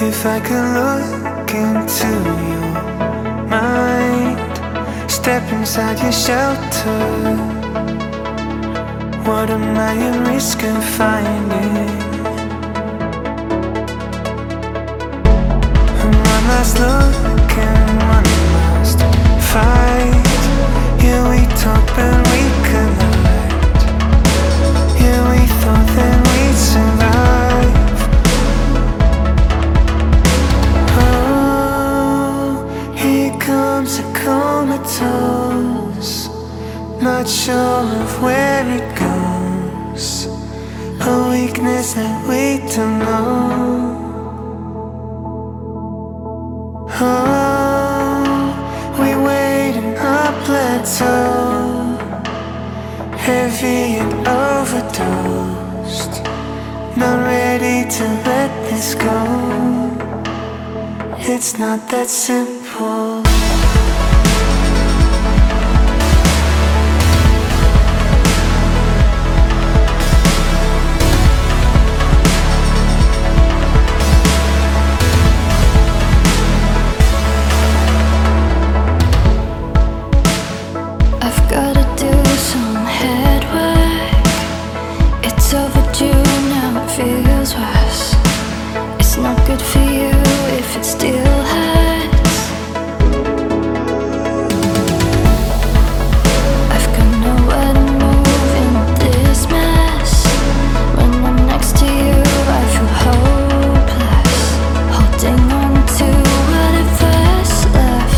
If I could look into your mind, step inside your shelter, what am I at risk of finding? One last look and one last fight. Yeah, we talk and we collide. Yeah, we thought that we'd survive. Comes a comatose, not sure of where it goes, a weakness that we don't know. Oh, we wait in a plateau, heavy and overdosed, not ready to let this go. It's not that simple. I've gotta do some head work. It's overdue now, it feels worse. It's not good for you if it still hurts. I've got nowhere to move in this mess. When I'm next to you, I feel hopeless, holding on to whatever's left.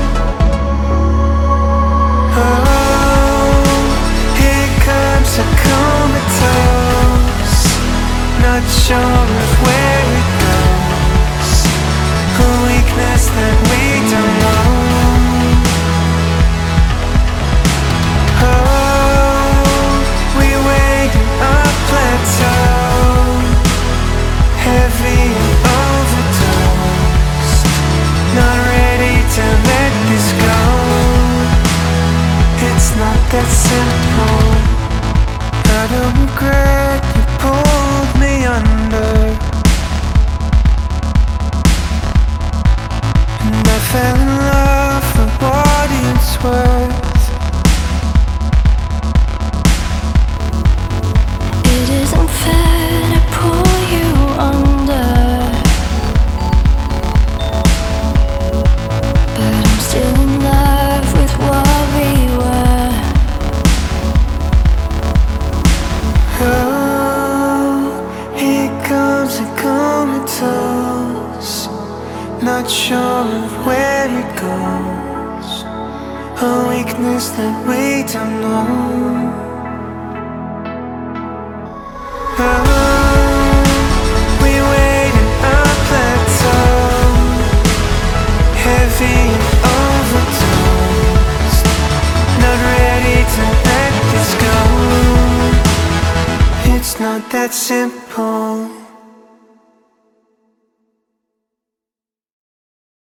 Oh, here comes a comatose, not sure of where it goes, a weakness that we don't know. Oh, we wait in a plateau, heavy and overdosed, not ready to let this go. It's not that simple. I don't regret you pulled me under, and I fell in love for what it's worth. It isn't fair to pull you under, but I'm still in love with what we were. Oh, here comes a comatose, not sure of where it goes, a weakness that we don't know. Oh, we wait in a plateau, heavy and overdosed, not ready to let this go. It's not that simple.